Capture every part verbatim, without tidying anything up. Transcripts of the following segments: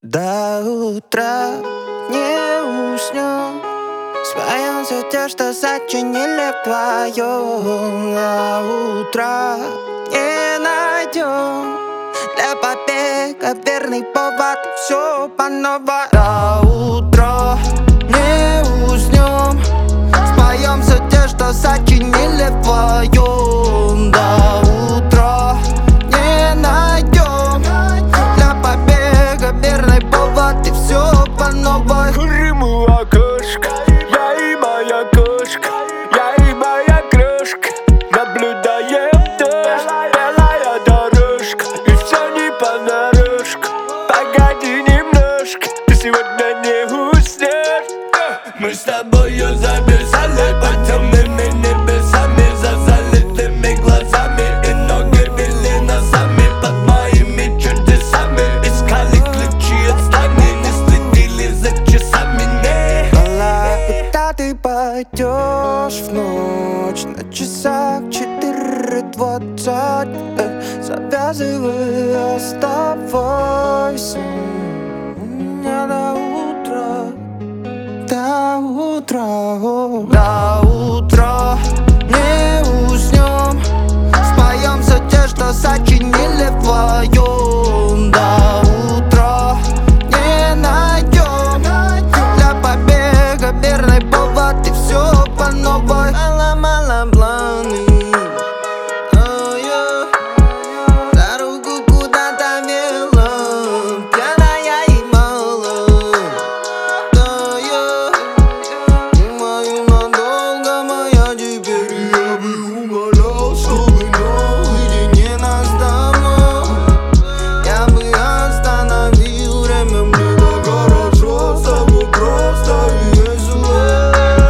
До утра не уснем, споем все те, что сочинили вдвоем. До утра не найдем для побега верный повод, и все по новой. До утра не уснем, споем все те, что сочинили вдвоем. До утра не найдем для побега верный повод, и все по новой. Рыму окошко, я и моя кошка, я и моя крошка. Наблюдаем дождь, белая дорожка, и все не понарошку. Погоди немножко, ты сегодня не уснешь. Мы с тобою замерзали под темными небесами, за залитыми глазами, и ноги вели носами под моими чудесами. Искали ключи от здания, не следили за часами, не. Мала, куда ты пойдешь в ночь? На часах четыре двадцать, э, завязывай, оставайся. У меня до утра, до утра, о. До утра не уснем, споем все те, что сочинили вдвоем. До утра не найдем для побега верный повод, и все по новой. Мало-мало планы, oh, yeah. Дорогу куда-то вела, пьяная и мало, да, yeah. Думаю, надолго моя теперь. Я бы умолял, чтобы наедине нас домой. Я бы остановил время, мне так хорошо с тобой просто и весело.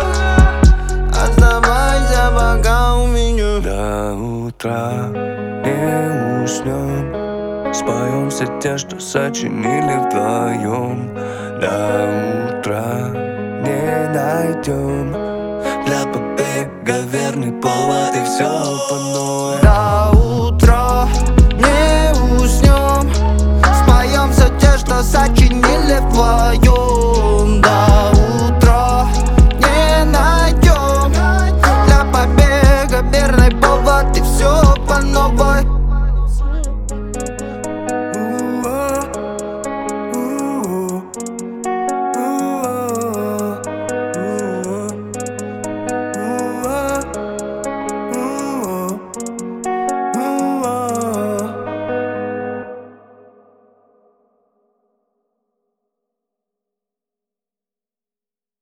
Оставайся пока у меня. До утра не уснем, споем все те, что сочинили вдвоем. До утра не найдем для побега верный повод, и все по новой. До утра не уснем, споем все те, что сочинили вдвоем.